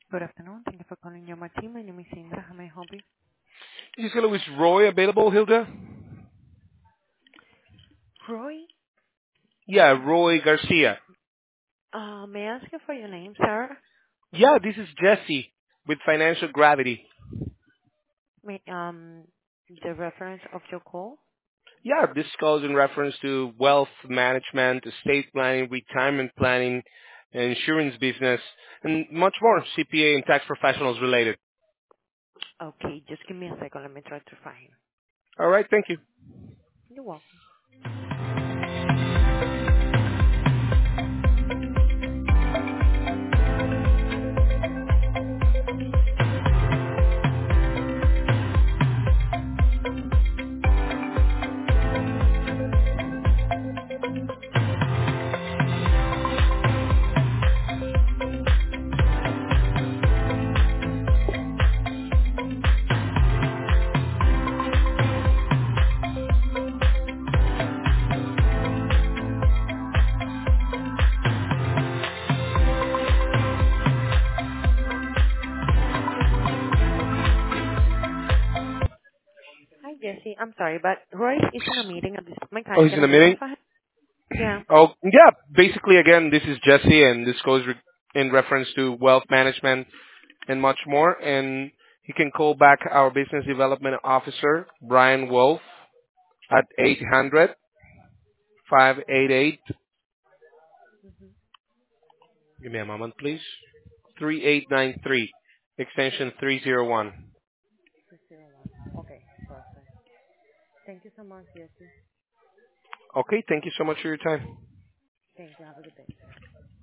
Good afternoon. Thank you for calling Yoma Team. My name is Indra. How may I help you? Is hello, is Roy available, Hilda? Roy, Yeah, Roy Garcia. may I ask you for your name, sir? Yeah, this is Jesse with Financial Gravity. May, the reference of your call? Yeah, this calls in reference to wealth management, estate planning, retirement planning, insurance business, and much more CPA and tax professionals related. Okay, just give me a second. Let me try to find him. All right, thank you. You're welcome. Hi, Jesse. I'm sorry, but Roy is in a meeting at this moment. Can Oh, I he's get in a a message meeting? for him? Yeah. Oh, yeah, basically, again, this is Jesse, and this goes in reference to wealth management and much more. And he can call back our business development officer, Brian Wolf, at 800-588. Give me a moment, please. 3893, extension 301. 601. Okay, perfect. Thank you so much, Jesse. Okay, thank you so much for your time. Thank you. Have a good day.